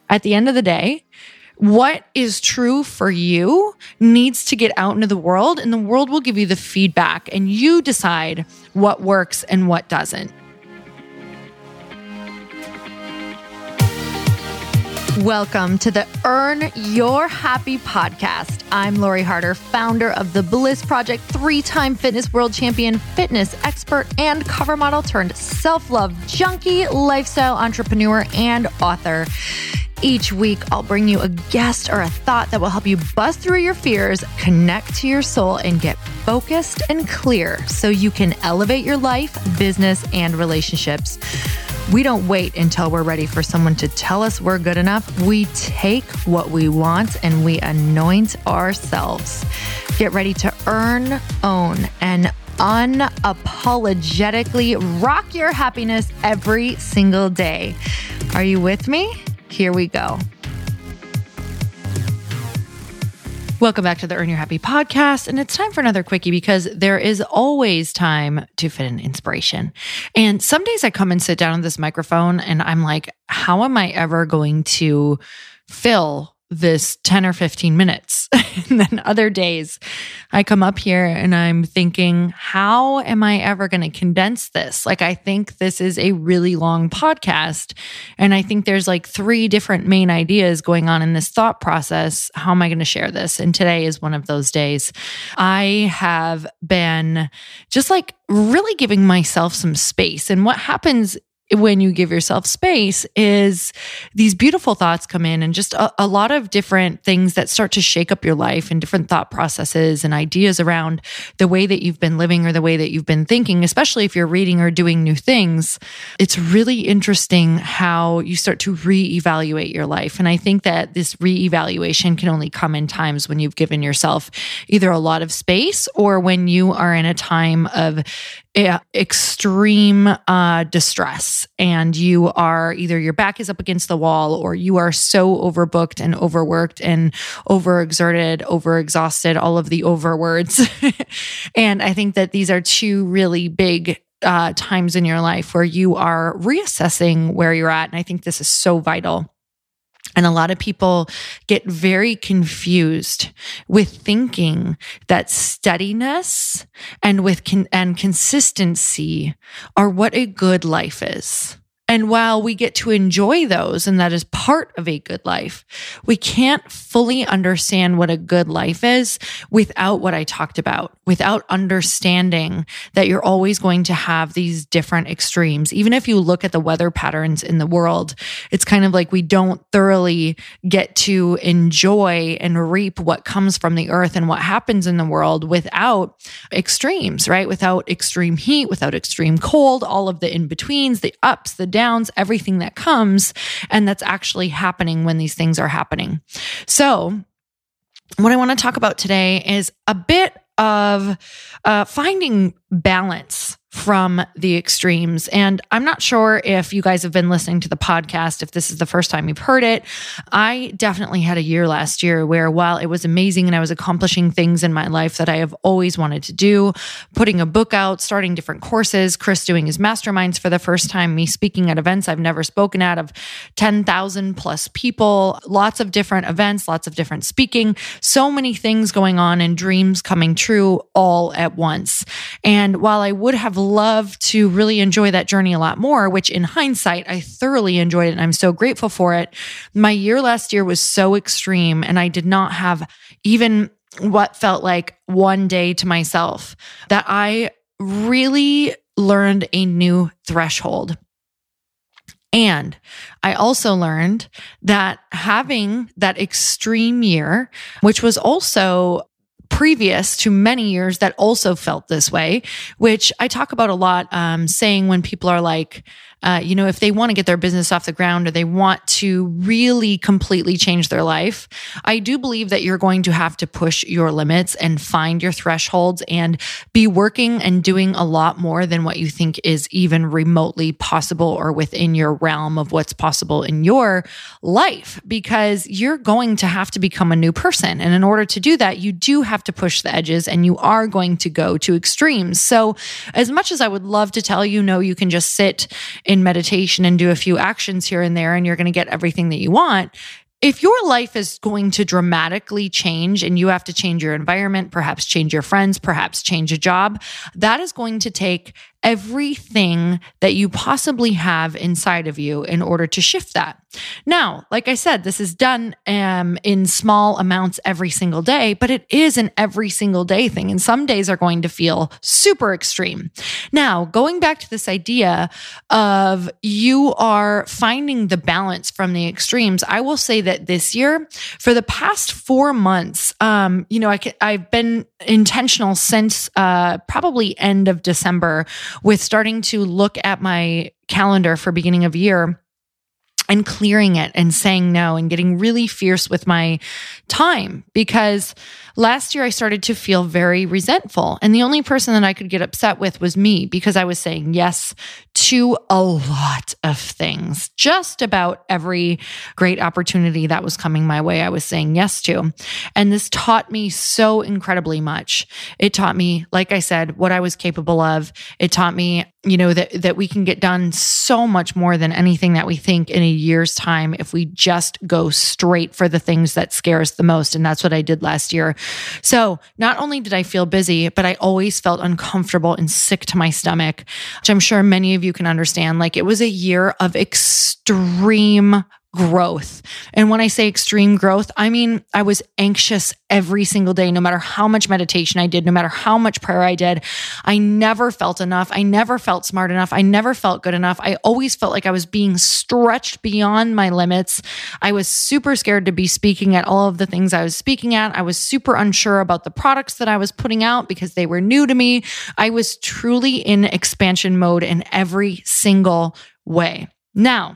At the end of the day, what is true for you needs to get out into the world, and the world will give you the feedback, and you decide what works and what doesn't. Welcome to the Earn Your Happy podcast. I'm Lori Harder, founder of The Bliss Project, 3-time fitness world champion, fitness expert, and cover model turned self-love junkie, lifestyle entrepreneur, and author. Each week, I'll bring you a guest or a thought that will help you bust through your fears, connect to your soul, and get focused and clear so you can elevate your life, business, and relationships. We don't wait until we're ready for someone to tell us we're good enough. We take what we want and we anoint ourselves. Get ready to earn, own, and unapologetically rock your happiness every single day. Are you with me? Here we go. Welcome back to the Earn Your Happy podcast. And it's time for another quickie because there is always time to fit in inspiration. And some days I come and sit down on this microphone and I'm like, how am I ever going to fill this 10 or 15 minutes? And then other days I come up here and I'm thinking, how am I ever going to condense this? Like, I think this is a really long podcast. And I think there's like 3 different main ideas going on in this thought process. How am I going to share this? And today is one of those days. I have been just like really giving myself some space. And what happens when you give yourself space is these beautiful thoughts come in and just a lot of different things that start to shake up your life and different thought processes and ideas around the way that you've been living or the way that you've been thinking, especially if you're reading or doing new things. It's really interesting how you start to reevaluate your life. And I think that this reevaluation can only come in times when you've given yourself either a lot of space or when you are in a time of extreme distress and you are either your back is up against the wall or you are so overbooked and overworked and overexerted, overexhausted, all of the overwords. And I think that these are 2 really big times in your life where you are reassessing where you're at. And I think this is so vital. And a lot of people get very confused with thinking that steadiness and consistency are what a good life is. And while we get to enjoy those, and that is part of a good life, we can't fully understand what a good life is without what I talked about, without understanding that you're always going to have these different extremes. Even if you look at the weather patterns in the world, it's kind of like we don't thoroughly get to enjoy and reap what comes from the earth and what happens in the world without extremes, right? Without extreme heat, without extreme cold, all of the in-betweens, the ups, the downs, everything that comes, and that's actually happening when these things are happening. So what I want to talk about today is a bit of finding balance from the extremes. And I'm not sure if you guys have been listening to the podcast, if this is the first time you've heard it. I definitely had a year last year where while it was amazing and I was accomplishing things in my life that I have always wanted to do, putting a book out, starting different courses, Chris doing his masterminds for the first time, me speaking at events I've never spoken at of 10,000 plus people, lots of different events, lots of different speaking, so many things going on and dreams coming true all at once. And while I would have loved to really enjoy that journey a lot more, which in hindsight, I thoroughly enjoyed it and I'm so grateful for it, my year last year was so extreme and I did not have even what felt like one day to myself that I really learned a new threshold. And I also learned that having that extreme year, which was also previous to many years that also felt this way, which I talk about a lot, saying when people are like, if they want to get their business off the ground or they want to really completely change their life, I do believe that you're going to have to push your limits and find your thresholds and be working and doing a lot more than what you think is even remotely possible or within your realm of what's possible in your life, because you're going to have to become a new person. And in order to do that, you do have to push the edges and you are going to go to extremes. So as much as I would love to tell you, no, you can just sit in meditation and do a few actions here and there, and you're going to get everything that you want. If your life is going to dramatically change and you have to change your environment, perhaps change your friends, perhaps change a job, that is going to take everything that you possibly have inside of you in order to shift that. Now, like I said, this is done in small amounts every single day, but it is an every single day thing. And some days are going to feel super extreme. Now, going back to this idea of you are finding the balance from the extremes, I will say that this year, for the past 4 months, I've been intentional since probably end of December with starting to look at my calendar for beginning of year and clearing it and saying no and getting really fierce with my time, because last year I started to feel very resentful. And the only person that I could get upset with was me, because I was saying yes to a lot of things. Just about every great opportunity that was coming my way, I was saying yes to. And this taught me so incredibly much. It taught me, like I said, what I was capable of. It taught me, that we can get done so much more than anything that we think in a year's time if we just go straight for the things that scare us the most. And that's what I did last year. So not only did I feel busy, but I always felt uncomfortable and sick to my stomach, which I'm sure many of you can understand. Like, it was a year of extreme growth. And when I say extreme growth, I mean, I was anxious every single day, no matter how much meditation I did, no matter how much prayer I did. I never felt enough. I never felt smart enough. I never felt good enough. I always felt like I was being stretched beyond my limits. I was super scared to be speaking at all of the things I was speaking at. I was super unsure about the products that I was putting out because they were new to me. I was truly in expansion mode in every single way. Now,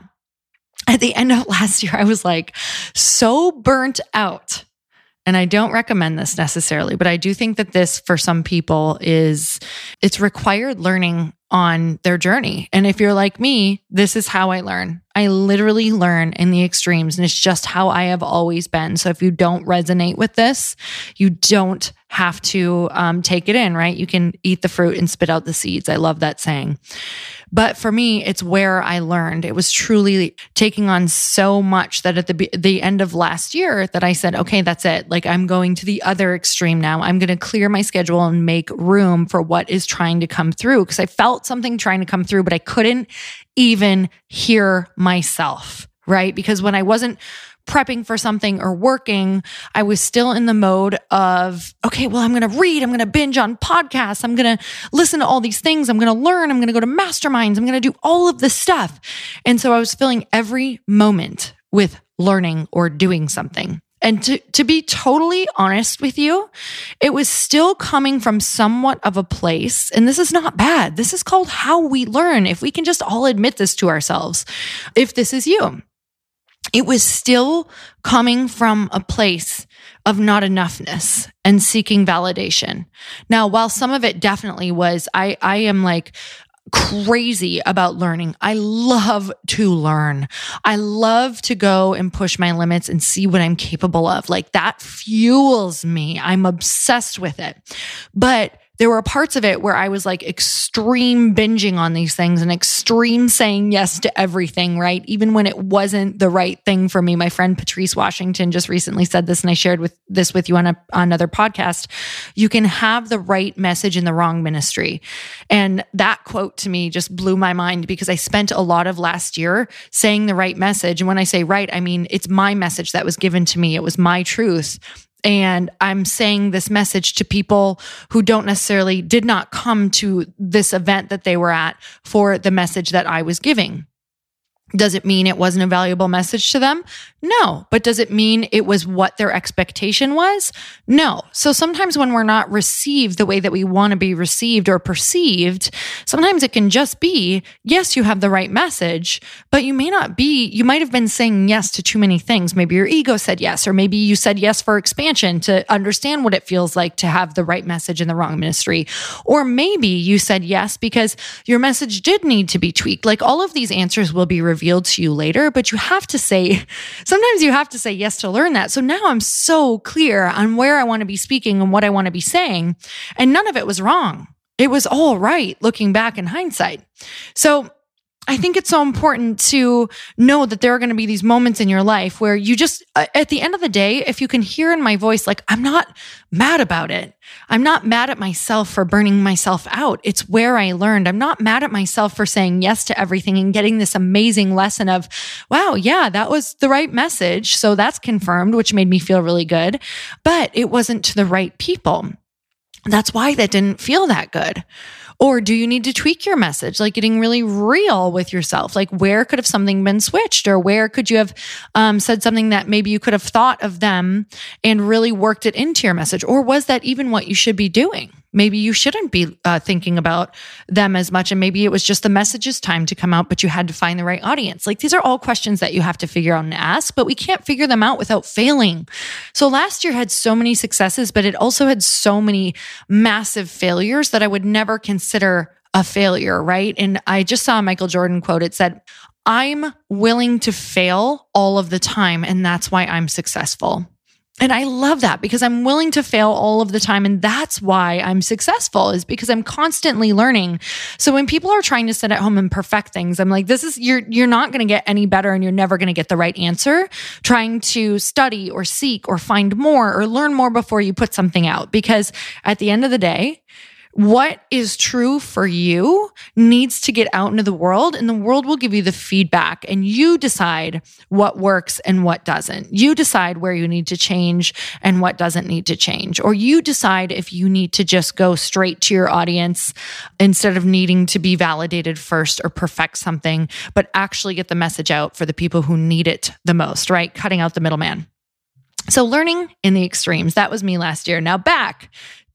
at the end of last year, I was like so burnt out. And I don't recommend this necessarily, but I do think that this, for some people, it's required learning on their journey. And if you're like me, this is how I learn. I literally learn in the extremes, and it's just how I have always been. So if you don't resonate with this, you don't have to take it in, right? You can eat the fruit and spit out the seeds. I love that saying. But for me, it's where I learned. It was truly taking on so much that at the end of last year that I said, okay, that's it. Like, I'm going to the other extreme now. I'm going to clear my schedule and make room for what is trying to come through, because I felt something trying to come through, but I couldn't even hear myself, right? Because when I wasn't prepping for something or working, I was still in the mode of, okay, well, I'm going to read, I'm going to binge on podcasts, I'm going to listen to all these things, I'm going to learn, I'm going to go to masterminds, I'm going to do all of this stuff. And so I was filling every moment with learning or doing something. And to be totally honest with you, it was still coming from somewhat of a place, and this is not bad. This is called how we learn. If we can just all admit this to ourselves, if this is you, it was still coming from a place of not enoughness and seeking validation. Now, while some of it definitely was, I am like crazy about learning. I love to learn. I love to go and push my limits and see what I'm capable of. Like, that fuels me. I'm obsessed with it. But there were parts of it where I was like extreme binging on these things and extreme saying yes to everything, right? Even when it wasn't the right thing for me. My friend Patrice Washington just recently said this, and I shared this with you on another podcast. You can have the right message in the wrong ministry. And that quote to me just blew my mind, because I spent a lot of last year saying the right message. And when I say right, I mean, it's my message that was given to me. It was my truth. And I'm saying this message to people who did not come to this event that they were at for the message that I was giving. Does it mean it wasn't a valuable message to them? No. But does it mean it was what their expectation was? No. So sometimes when we're not received the way that we want to be received or perceived, sometimes it can just be, yes, you have the right message, but you might have been saying yes to too many things. Maybe your ego said yes, or maybe you said yes for expansion to understand what it feels like to have the right message in the wrong ministry. Or maybe you said yes because your message did need to be tweaked. Like, all of these answers will be revealed to you later, but sometimes you have to say yes to learn that. So now I'm so clear on where I want to be speaking and what I want to be saying. And none of it was wrong. It was all right looking back in hindsight. So I think it's so important to know that there are going to be these moments in your life where you just, at the end of the day, if you can hear in my voice, like, I'm not mad about it. I'm not mad at myself for burning myself out. It's where I learned. I'm not mad at myself for saying yes to everything and getting this amazing lesson of, wow, yeah, that was the right message. So that's confirmed, which made me feel really good, but it wasn't to the right people. That's why that didn't feel that good. Or do you need to tweak your message? Like getting really real with yourself. Like where could have something been switched? Or where could you have said something that maybe you could have thought of them and really worked it into your message? Or was that even what you should be doing? Maybe you shouldn't be thinking about them as much. And maybe it was just the message's time to come out, but you had to find the right audience. Like these are all questions that you have to figure out and ask, but we can't figure them out without failing. So last year had so many successes, but it also had so many massive failures that I would never consider a failure, right? And I just saw a Michael Jordan quote. It said, I'm willing to fail all of the time, and that's why I'm successful. And I love that because I'm willing to fail all of the time. And that's why I'm successful, is because I'm constantly learning. So when people are trying to sit at home and perfect things, I'm like, you're not going to get any better and you're never going to get the right answer trying to study or seek or find more or learn more before you put something out. Because at the end of the day, what is true for you needs to get out into the world, and the world will give you the feedback, and you decide what works and what doesn't. You decide where you need to change and what doesn't need to change. Or you decide if you need to just go straight to your audience instead of needing to be validated first or perfect something, but actually get the message out for the people who need it the most, right? Cutting out the middleman. So learning in the extremes, that was me last year. Now back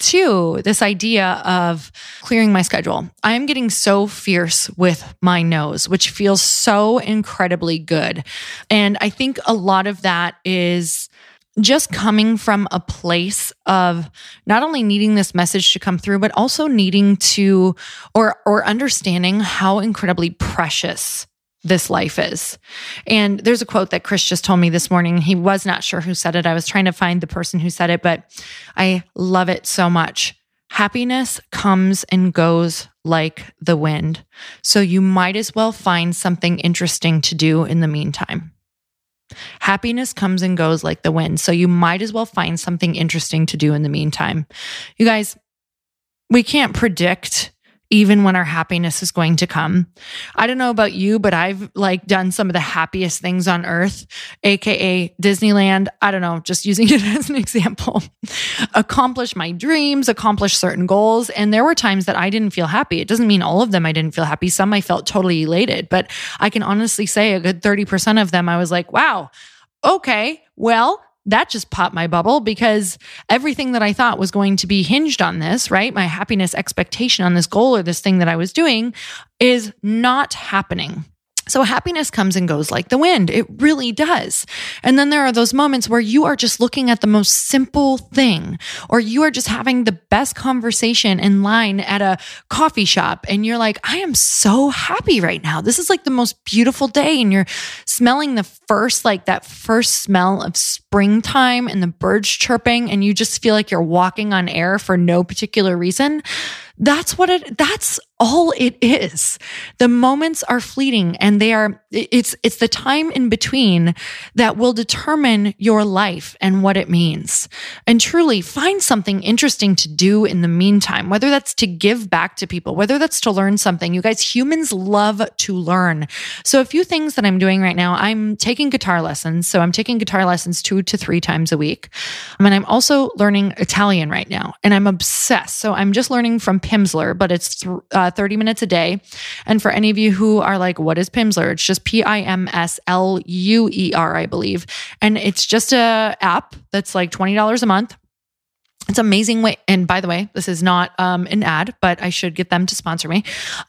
to this idea of clearing my schedule. I am getting so fierce with my nose, which feels so incredibly good. And I think a lot of that is just coming from a place of not only needing this message to come through, but also needing to, or understanding how incredibly precious this life is. And there's a quote that Chris just told me this morning. He was not sure who said it. I was trying to find the person who said it, but I love it so much. Happiness comes and goes like the wind. So you might as well find something interesting to do in the meantime. Happiness comes and goes like the wind. So you might as well find something interesting to do in the meantime. You guys, we can't predict even when our happiness is going to come. I don't know about you, but I've done some of the happiest things on earth, AKA Disneyland. I don't know, just using it as an example. Accomplish my dreams, accomplish certain goals. And there were times that I didn't feel happy. It doesn't mean all of them I didn't feel happy. Some I felt totally elated, but I can honestly say a good 30% of them I was like, wow, okay, well, that just popped my bubble because everything that I thought was going to be hinged on this, right? My happiness expectation on this goal or this thing that I was doing is not happening. So happiness comes and goes like the wind. It really does. And then there are those moments where you are just looking at the most simple thing, or you are just having the best conversation in line at a coffee shop. And you're like, I am so happy right now. This is like the most beautiful day. And you're smelling the first, that first smell of springtime and the birds chirping. And you just feel like you're walking on air for no particular reason. That's all it is. The moments are fleeting, and it's the time in between that will determine your life and what it means. And truly find something interesting to do in the meantime, whether that's to give back to people, whether that's to learn something. You guys, humans love to learn. So a few things that I'm doing right now, I'm taking guitar lessons. So I'm taking guitar lessons 2 to 3 times a week. And I'm also learning Italian right now, and I'm obsessed. So I'm just learning from Pimsleur, but it's 30 minutes a day. And for any of you who are like, what is Pimsleur? It's just Pimsluer, I believe. And it's just a app that's like $20 a month. It's an amazing way. And by the way, this is not an ad, but I should get them to sponsor me.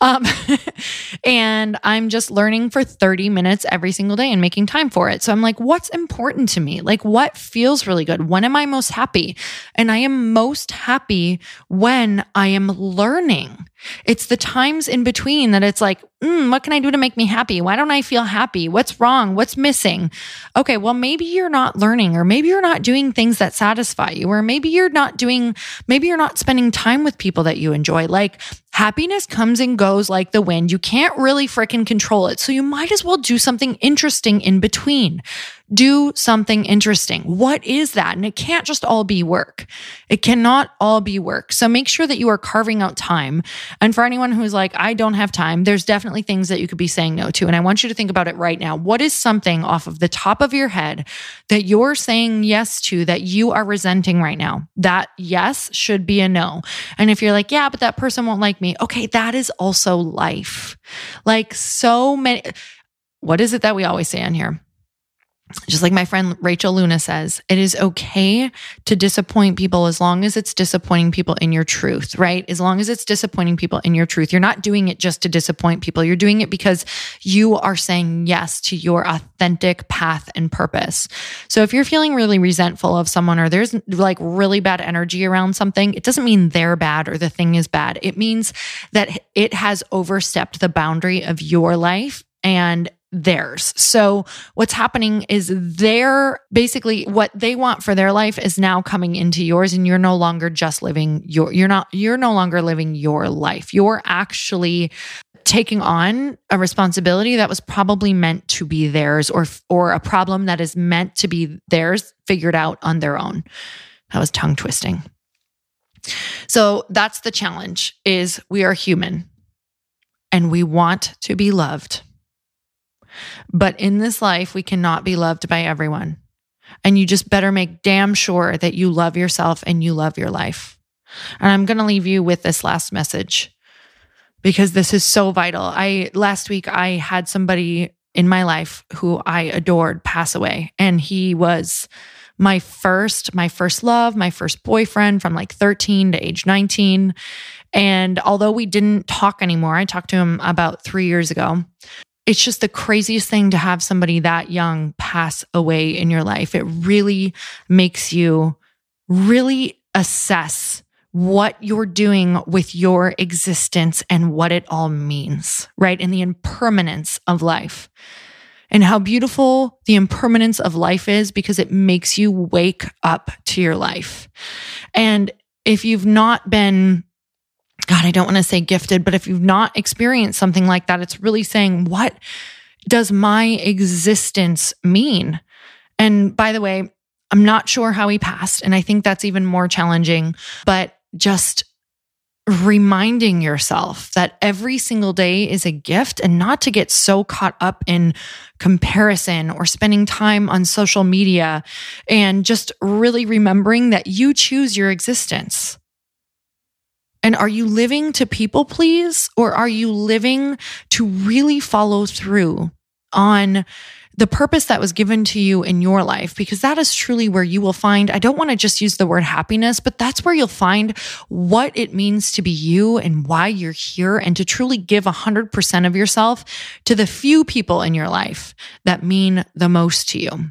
And I'm just learning for 30 minutes every single day and making time for it. So I'm like, what's important to me? Like, what feels really good? When am I most happy? And I am most happy when I am learning. It's the times in between that it's like, what can I do to make me happy? Why don't I feel happy? What's wrong? What's missing? Okay, well, maybe you're not learning, or maybe you're not doing things that satisfy you, or maybe you're not spending time with people that you enjoy. Like, happiness comes and goes like the wind. You can't really freaking control it. So you might as well do something interesting in between. Do something interesting. What is that? And it can't just all be work. It cannot all be work. So make sure that you are carving out time. And for anyone who's like, I don't have time, there's definitely things that you could be saying no to. And I want you to think about it right now. What is something off of the top of your head that you're saying yes to that you are resenting right now? That yes should be a no. And if you're like, yeah, but that person won't like me. Okay, that is also life. Like so many, what is it that we always say on here? Just like my friend Rachel Luna says, it is okay to disappoint people as long as it's disappointing people in your truth, right? As long as it's disappointing people in your truth. You're not doing it just to disappoint people. You're doing it because you are saying yes to your authentic path and purpose. So if you're feeling really resentful of someone, or there's like really bad energy around something, it doesn't mean they're bad or the thing is bad. It means that it has overstepped the boundary of your life and theirs. So what's happening is basically what they want for their life is now coming into yours, and you're no longer just living you're no longer living your life. You're actually taking on a responsibility that was probably meant to be theirs, or a problem that is meant to be theirs figured out on their own. That was tongue twisting. So that's the challenge, is we are human and we want to be loved. But in this life, we cannot be loved by everyone. And you just better make damn sure that you love yourself and you love your life. And I'm going to leave you with this last message, because this is so vital. Last week, I had somebody in my life who I adored pass away. And he was my first love, my first boyfriend from like 13 to age 19. And although we didn't talk anymore, I talked to him about 3 years ago. It's just the craziest thing to have somebody that young pass away in your life. It really makes you really assess what you're doing with your existence and what it all means, right? And the impermanence of life, and how beautiful the impermanence of life is, because it makes you wake up to your life. And if you've not been, God, I don't want to say gifted, but if you've not experienced something like that, it's really saying, what does my existence mean? And by the way, I'm not sure how he passed, and I think that's even more challenging, but just reminding yourself that every single day is a gift, and not to get so caught up in comparison or spending time on social media, and just really remembering that you choose your existence. And are you living to people please, or are you living to really follow through on the purpose that was given to you in your life? Because that is truly where you will find, I don't want to just use the word happiness, but that's where you'll find what it means to be you and why you're here, and to truly give 100% of yourself to the few people in your life that mean the most to you.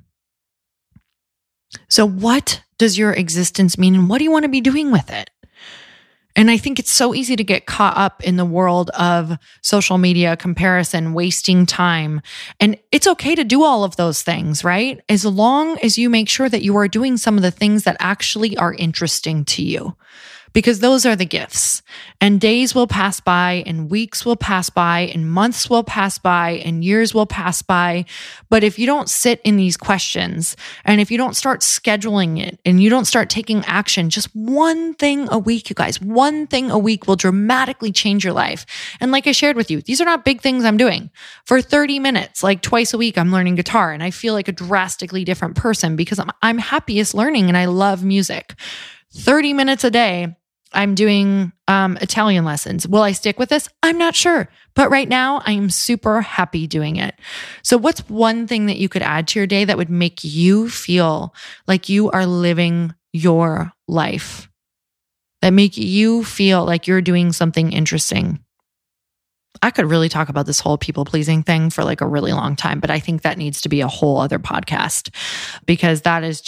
So what does your existence mean, and what do you want to be doing with it? And I think it's so easy to get caught up in the world of social media, comparison, wasting time. And it's okay to do all of those things, right? As long as you make sure that you are doing some of the things that actually are interesting to you. Because those are the gifts. And days will pass by, and weeks will pass by, and months will pass by, and years will pass by. But if you don't sit in these questions, and if you don't start scheduling it, and you don't start taking action, just one thing a week, you guys, one thing a week will dramatically change your life. And like I shared with you, these are not big things I'm doing. For 30 minutes, like twice a week, I'm learning guitar, and I feel like a drastically different person because I'm happiest learning, and I love music. 30 minutes a day, I'm doing Italian lessons. Will I stick with this? I'm not sure. But right now, I am super happy doing it. So what's one thing that you could add to your day that would make you feel like you are living your life? That make you feel like you're doing something interesting? I could really talk about this whole people-pleasing thing for like a really long time, but I think that needs to be a whole other podcast, because that is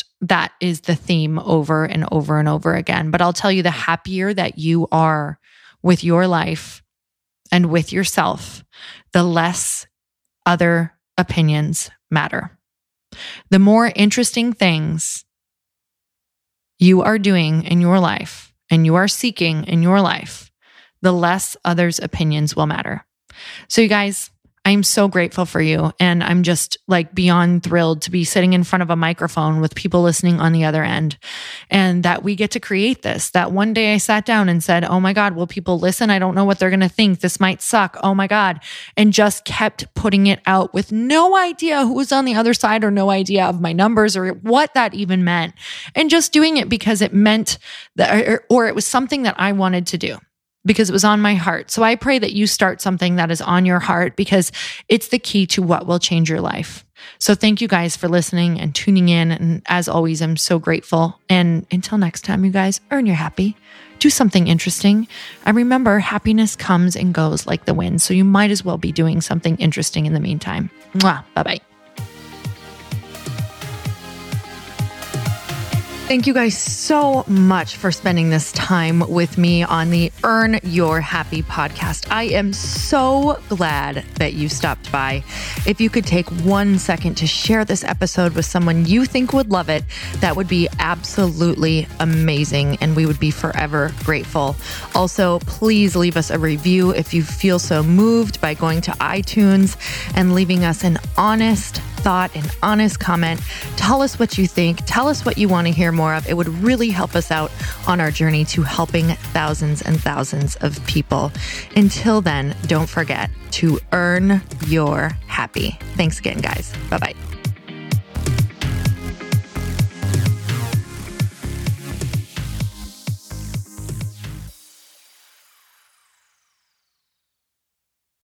the theme over and over and over again. But I'll tell you, the happier that you are with your life and with yourself, the less other opinions matter. The more interesting things you are doing in your life and you are seeking in your life, the less others' opinions will matter. So you guys, I'm so grateful for you. And I'm just like beyond thrilled to be sitting in front of a microphone with people listening on the other end, and that we get to create this. That one day I sat down and said, oh my God, will people listen? I don't know what they're going to think. This might suck. Oh my God. And just kept putting it out with no idea who was on the other side or no idea of my numbers or what that even meant. And just doing it because it meant that, or it was something that I wanted to do, because it was on my heart. So I pray that you start something that is on your heart, because it's the key to what will change your life. So thank you guys for listening and tuning in. And as always, I'm so grateful. And until next time, you guys, earn your happy. Do something interesting. And remember, happiness comes and goes like the wind. So you might as well be doing something interesting in the meantime. Mwah. Bye-bye. Thank you guys so much for spending this time with me on the Earn Your Happy podcast. I am so glad that you stopped by. If you could take 1 second to share this episode with someone you think would love it, that would be absolutely amazing, and we would be forever grateful. Also, please leave us a review if you feel so moved by going to iTunes and leaving us an honest thought, an honest comment. Tell us what you think. Tell us what you want to hear more of. It would really help us out on our journey to helping thousands and thousands of people. Until then, don't forget to earn your happy. Thanks again, guys. Bye-bye.